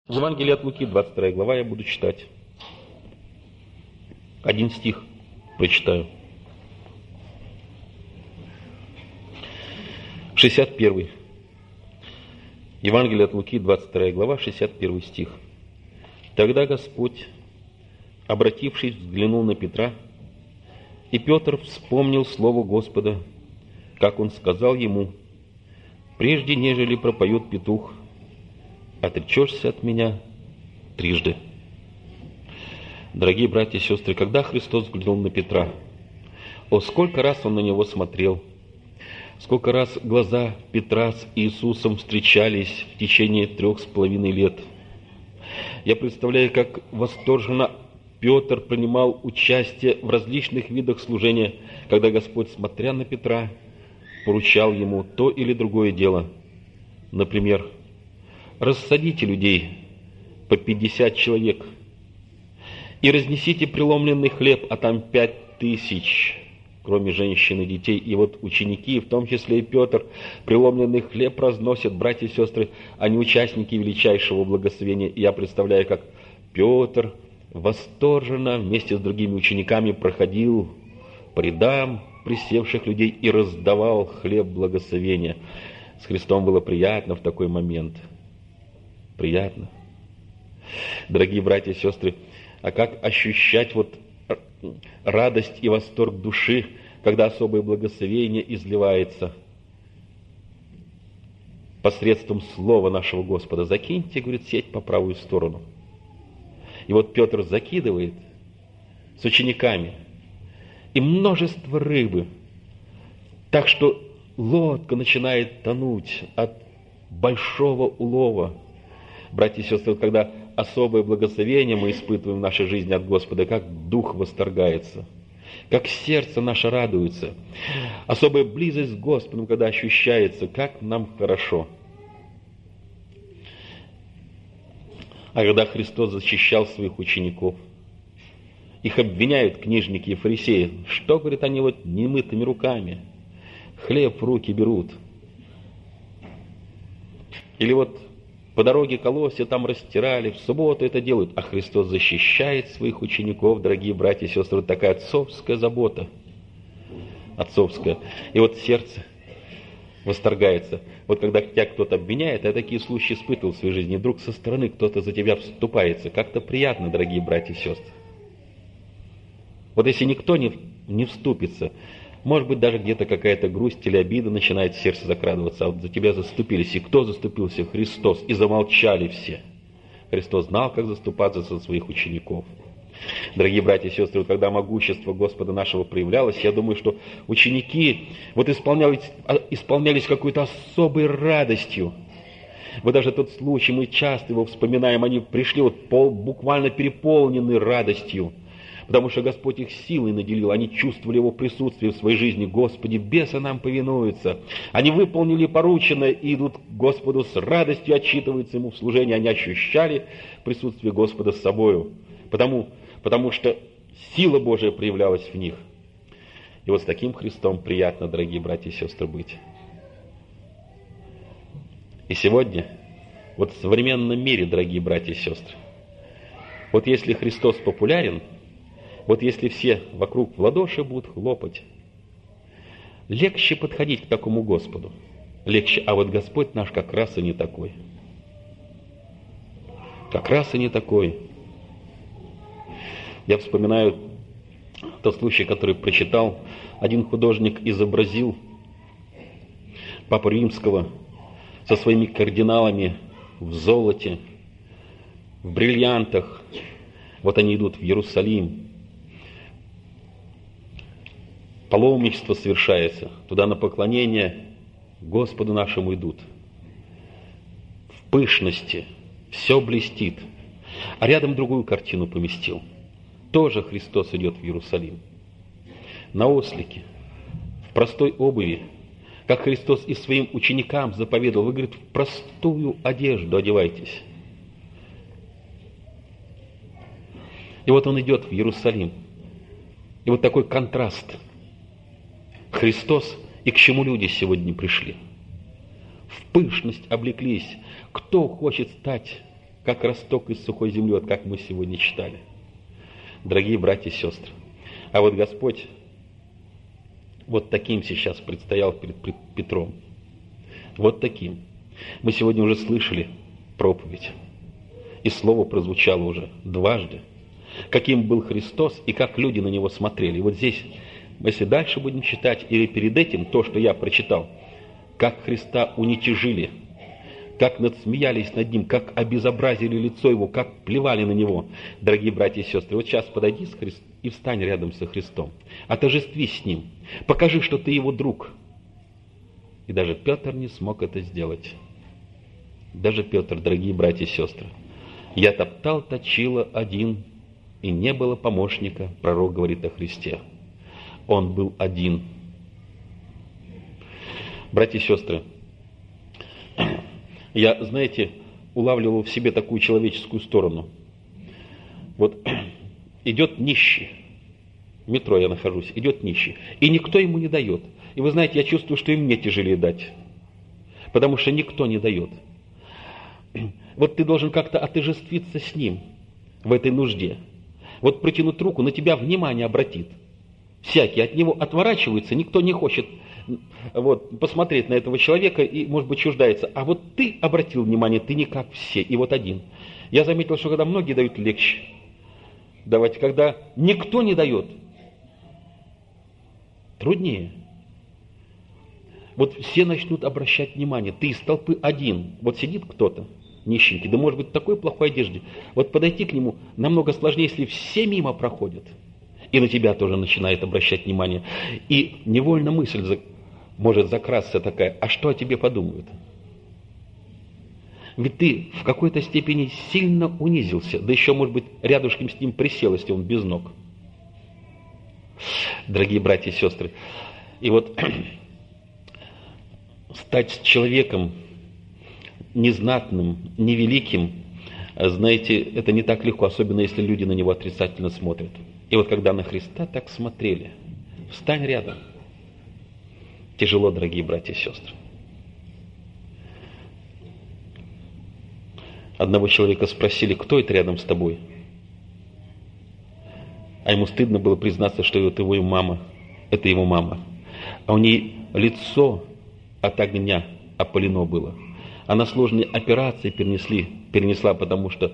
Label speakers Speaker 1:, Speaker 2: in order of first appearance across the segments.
Speaker 1: Евангелие от Луки, 22 глава, я буду читать. Один стих прочитаю. 61. Евангелие от Луки, 22 глава, 61 стих. «Тогда Господь, обратившись, взглянул на Петра, и Петр вспомнил слово Господа, как он сказал ему: прежде нежели пропоет петух, отречешься от меня трижды». Дорогие братья и сестры, когда Христос взглянул на Петра, сколько раз он на него смотрел, сколько раз глаза Петра с Иисусом встречались в течение 3,5 лет. Я представляю, как восторженно Петр принимал участие в различных видах служения, когда Господь, смотря на Петра, поручал ему то или другое дело. Например, рассадите людей по 50 человек и разнесите преломленный хлеб, а там 5000, кроме женщин и детей. И вот ученики, в том числе и Петр, преломленный хлеб разносят, братья и сестры, они участники величайшего благословения. И я представляю, как Петр восторженно вместе с другими учениками проходил по рядам присевших людей и раздавал хлеб благословения. С Христом было приятно в такой момент. Приятно. Дорогие братья и сестры, а как ощущать радость и восторг души, когда особое благословение изливается посредством слова нашего Господа? Закиньте, говорит, сеть по правую сторону. И вот Петр закидывает с учениками, и множество рыбы, так что лодка начинает тонуть от большого улова. Братья и сестры, когда особое благословение мы испытываем в нашей жизни от Господа, как дух восторгается, как сердце наше радуется. Особая близость с Господом, когда ощущается, как нам хорошо. А когда Христос защищал своих учеников, их обвиняют книжники и фарисеи. Что, говорят, они немытыми руками хлеб в руки берут? Или по дороге колосья там растирали, в субботу это делают, а Христос защищает своих учеников, дорогие братья и сестры. Такая отцовская забота. Отцовская. И сердце восторгается. Когда тебя кто-то обвиняет, я такие случаи испытывал в своей жизни, и вдруг со стороны кто-то за тебя вступается. Как-то приятно, дорогие братья и сестры. Если никто не вступится, может быть, даже где-то какая-то грусть или обида начинает в сердце закрадываться, а за тебя заступились. И кто заступился? Христос. И замолчали все. Христос знал, как заступаться за своих учеников. Дорогие братья и сестры, когда могущество Господа нашего проявлялось, я думаю, что ученики исполнялись какой-то особой радостью. Даже тот случай, мы часто его вспоминаем, они пришли буквально переполнены радостью, потому что Господь их силой наделил, они чувствовали Его присутствие в своей жизни. Господи, бесы нам повинуются. Они выполнили порученное и идут к Господу с радостью, отчитываются Ему в служении. Они ощущали присутствие Господа с собою, потому что сила Божия проявлялась в них. И с таким Христом приятно, дорогие братья и сестры, быть. И сегодня, в современном мире, дорогие братья и сестры, если Христос популярен, если все вокруг в ладоши будут хлопать, легче подходить к такому Господу. Легче. А Господь наш как раз и не такой. Как раз и не такой. Я вспоминаю тот случай, который прочитал. Один художник изобразил Папу Римского со своими кардиналами в золоте, в бриллиантах. Они идут в Иерусалим. Паломничество совершается. Туда на поклонение Господу нашему идут. В пышности. Все блестит. А рядом другую картину поместил. Тоже Христос идет в Иерусалим. На ослике. В простой обуви. Как Христос и своим ученикам заповедовал. Вы, говорит, в простую одежду одевайтесь. И Он идет в Иерусалим. И такой контраст. Христос и к чему люди сегодня пришли. В пышность облеклись. Кто хочет стать как росток из сухой земли, вот как мы сегодня читали. Дорогие братья и сестры, а вот Господь вот таким сейчас предстоял перед Петром. Вот таким. Мы сегодня уже слышали проповедь, и слово прозвучало уже дважды, каким был Христос и как люди на Него смотрели. И вот здесь, если дальше будем читать, или перед этим то, что я прочитал, как Христа уничижили, как надсмеялись над Ним, как обезобразили лицо Его, как плевали на Него. Дорогие братья и сестры, вот сейчас подойди и встань рядом со Христом. Отождествись с Ним. Покажи, что ты Его друг. И даже Петр не смог это сделать. Даже Петр, дорогие братья и сестры. «Я топтал точило один, и не было помощника», пророк говорит о Христе. Он был один. Братья и сестры, я, знаете, улавливал в себе такую человеческую сторону. Вот идет нищий, в метро я нахожусь, идет нищий, и никто ему не дает. И вы знаете, я чувствую, что и мне тяжелее дать, потому что никто не дает. Вот ты должен как-то отождествиться с ним в этой нужде. Вот протянуть руку, на тебя внимание обратит. Всякие от него отворачиваются, никто не хочет вот, посмотреть на этого человека и, может быть, чуждается. А вот ты обратил внимание, ты не как все, и вот один. Я заметил, что когда многие дают, легче давать, когда никто не дает, труднее. Вот все начнут обращать внимание, ты из толпы один, вот сидит кто-то, нищенький, да может быть в такой плохой одежде, вот подойти к нему намного сложнее, если все мимо проходят. И на тебя тоже начинает обращать внимание. И невольно мысль может закрасться такая, а что о тебе подумают? Ведь ты в какой-то степени сильно унизился, да еще, может быть, рядышком с ним присел, если он без ног. Дорогие братья и сестры, и вот стать человеком незнатным, невеликим, знаете, это не так легко, особенно если люди на него отрицательно смотрят. И вот когда на Христа так смотрели, встань рядом. Тяжело, дорогие братья и сестры. Одного человека спросили, кто это рядом с тобой? А ему стыдно было признаться, что это его мама. Это его мама. А у ней лицо от огня опалено было. Она сложные операции перенесла, потому что,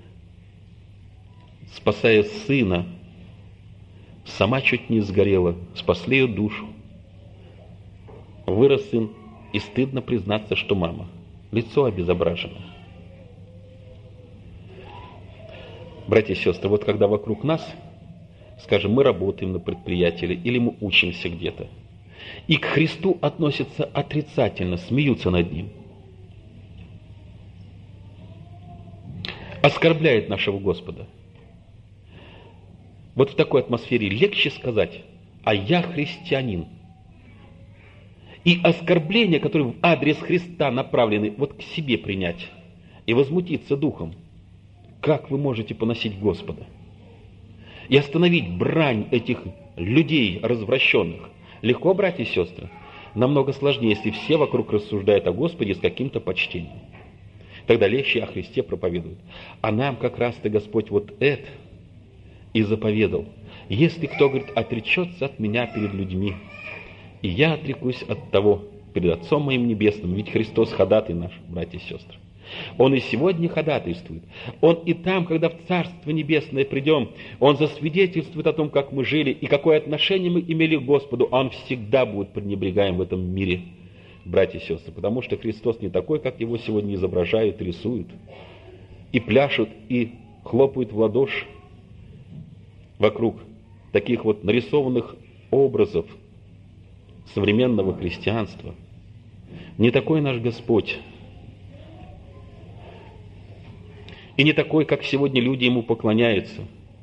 Speaker 1: спасая сына, сама чуть не сгорела, спасли ее душу. Вырос сын, и стыдно признаться, что мама. Лицо обезображено. Братья и сестры, вот когда вокруг нас, скажем, мы работаем на предприятии или мы учимся где-то, и к Христу относятся отрицательно, смеются над Ним, оскорбляет нашего Господа. Вот в такой атмосфере легче сказать, а я христианин. И оскорбления, которые в адрес Христа направлены, вот к себе принять и возмутиться духом. Как вы можете поносить Господа? И остановить брань этих людей развращенных. Легко, братья и сестры? Намного сложнее, если все вокруг рассуждают о Господе с каким-то почтением. Тогда легче о Христе проповедуют. А нам как раз-то Господь вот это и заповедал. Если кто, говорит, отречется от меня перед людьми, и я отрекусь от того перед Отцом моим Небесным, ведь Христос ходатай наш, братья и сестры. Он и сегодня ходатайствует. Он и там, когда в Царство Небесное придем, Он засвидетельствует о том, как мы жили и какое отношение мы имели к Господу. Он всегда будет пренебрегаем в этом мире, братья и сестры, потому что Христос не такой, как Его сегодня изображают, рисуют, и пляшут, и хлопают в ладоши вокруг таких вот нарисованных образов современного христианства. Не такой наш Господь. И не такой, как сегодня люди Ему поклоняются.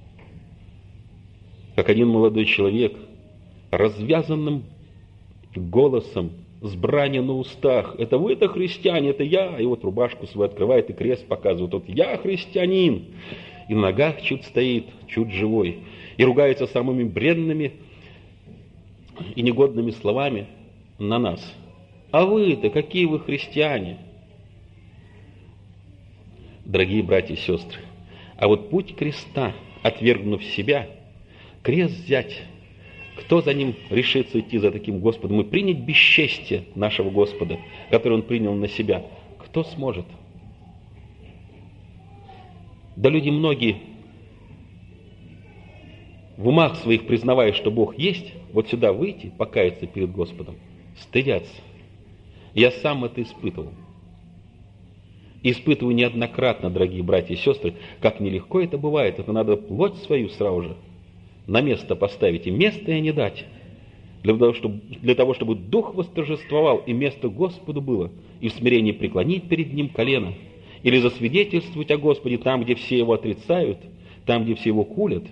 Speaker 1: Как один молодой человек, развязанным голосом, с бранью на устах. Это вы-то христиане, это я. И вот рубашку свою открывает и крест показывает. Вот я христианин. И на ногах чуть стоит, чуть живой. И ругается самыми бренными и негодными словами на нас. А вы-то, какие вы христиане? дорогие братья и сестры. А вот путь креста, отвергнув себя, крест взять, кто за ним решится идти за таким Господом и принять бесчестие нашего Господа, который Он принял на себя, кто сможет? Да люди многие, в умах своих признавая, что Бог есть, вот сюда выйти, покаяться перед Господом, стыдятся. Я сам это испытывал. И испытываю неоднократно, дорогие братья и сестры, как нелегко это бывает. Это надо плоть свою сразу же на место поставить, и место ей не дать. Для того, чтобы Дух восторжествовал, и место Господу было, и в смирении преклонить перед Ним колено, или засвидетельствовать о Господе там, где все Его отрицают, там, где все Его кулят.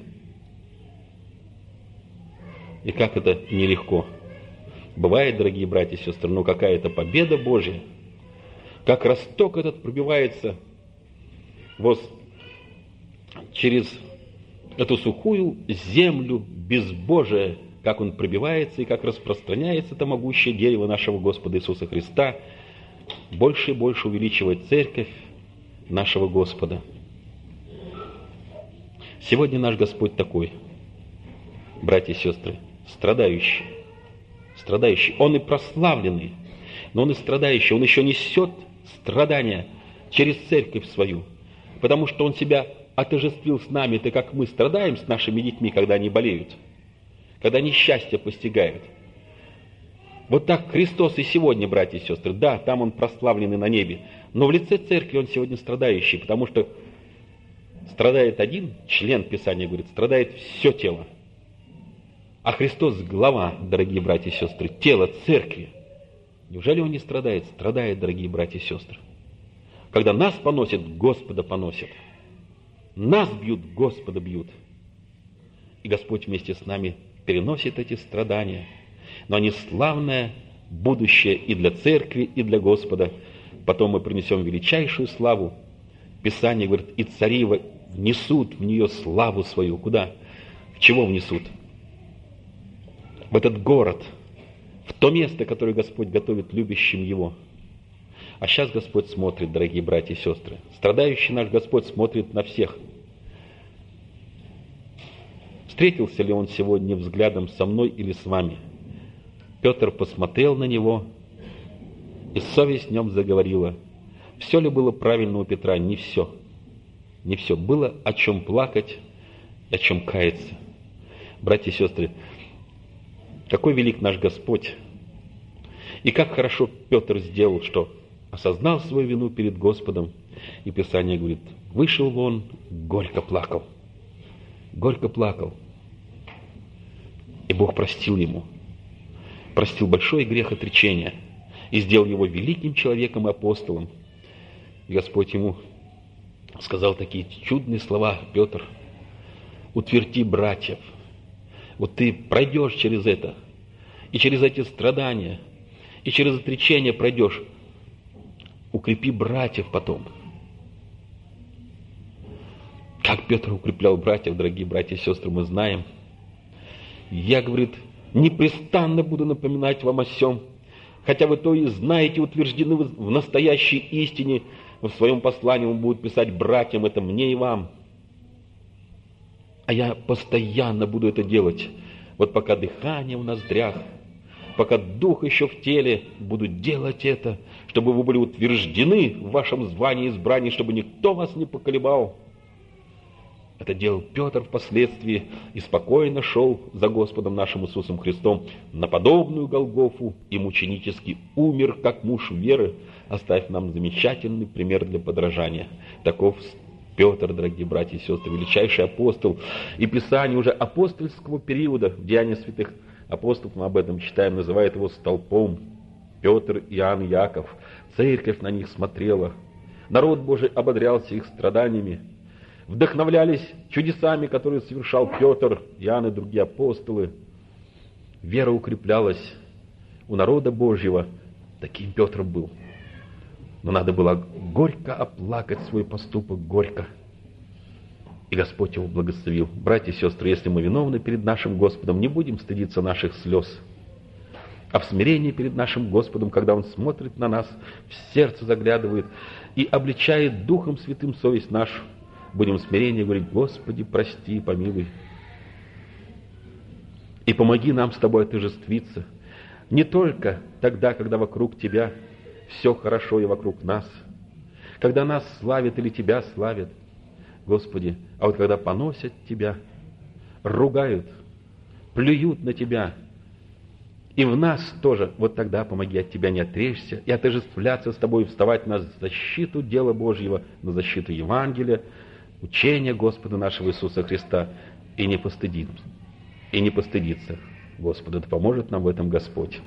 Speaker 1: И как это нелегко. Бывает, дорогие братья и сестры, но какая-то победа Божья, как росток этот пробивается вот через эту сухую землю безбожия, как он пробивается и как распространяется это могущее дерево нашего Господа Иисуса Христа, больше и больше увеличивает церковь нашего Господа. Сегодня наш Господь такой, братья и сестры, страдающий. Он и прославленный, но он и страдающий. Он еще несет страдания через церковь свою, потому что он себя отождествил с нами, так как мы страдаем с нашими детьми, когда они болеют, когда несчастье постигают. Вот так Христос и сегодня, братья и сестры, да, там Он прославленный на небе, но в лице церкви Он сегодня страдающий, потому что страдает один член, Писания говорит, страдает все тело. А Христос глава, дорогие братья и сестры, тело церкви. Неужели Он не страдает? Страдает, дорогие братья и сестры. Когда нас поносят, Господа поносят. Нас бьют, Господа бьют. И Господь вместе с нами переносит эти страдания. Но они славное будущее и для церкви, и для Господа. Потом мы принесем величайшую славу. Писание говорит, и цари внесут в нее славу свою. Куда? В чего внесут? В этот город, в то место, которое Господь готовит любящим Его. А сейчас Господь смотрит, дорогие братья и сестры. Страдающий наш Господь смотрит на всех. Встретился ли Он сегодня взглядом со мной или с вами? Петр посмотрел на Него, и совесть в нем заговорила. Все ли было правильно у Петра? Не все. Не все. Было о чем плакать, о чем каяться. Братья и сестры, какой велик наш Господь! И как хорошо Петр сделал, что осознал свою вину перед Господом. И Писание говорит, вышел вон, горько плакал. Горько плакал. И Бог простил ему. Простил большой грех отречения. И сделал его великим человеком и апостолом. И Господь ему сказал такие чудные слова, Петр, утверди братьев. Вот ты пройдешь через это, и через эти страдания, и через отречение пройдешь. Укрепи братьев потом. Как Петр укреплял братьев, дорогие братья и сестры, мы знаем. Я, говорит, непрестанно буду напоминать вам о сем, хотя вы то и знаете, утверждены в настоящей истине. В своем послании он будет писать братьям, это мне и вам. А я постоянно буду это делать. Вот пока дыхание в ноздрях, пока дух еще в теле, буду делать это, чтобы вы были утверждены в вашем звании и избрании, чтобы никто вас не поколебал. Это делал Петр впоследствии и спокойно шел за Господом нашим Иисусом Христом на подобную Голгофу и мученически умер, как муж веры, оставив нам замечательный пример для подражания. Таков Петр, дорогие братья и сестры, величайший апостол. И Писание уже апостольского периода, в Деяниях святых апостолов, мы об этом читаем, называет его столпом. Петр, Иоанн, Яков. Церковь на них смотрела. Народ Божий ободрялся их страданиями. Вдохновлялись чудесами, которые совершал Петр, Иоанн и другие апостолы. Вера укреплялась у народа Божьего. Таким Петр был. Но надо было горько оплакать свой поступок, горько. И Господь его благословил. Братья и сестры, если мы виновны перед нашим Господом, не будем стыдиться наших слез. а в смирении перед нашим Господом, когда Он смотрит на нас, в сердце заглядывает и обличает Духом Святым совесть нашу, будем в смирении говорить: Господи, прости, помилуй. И помоги нам с Тобой отождествиться не только тогда, когда вокруг Тебя все хорошо и вокруг нас, когда нас славят или Тебя славят, Господи, а вот когда поносят Тебя, ругают, плюют на Тебя, и в нас тоже, вот тогда помоги от Тебя не отречься и отождествляться с Тобой, вставать на защиту дела Божьего, на защиту Евангелия, учения Господа нашего Иисуса Христа, и не постыдиться. Господу, да поможет нам в этом Господь.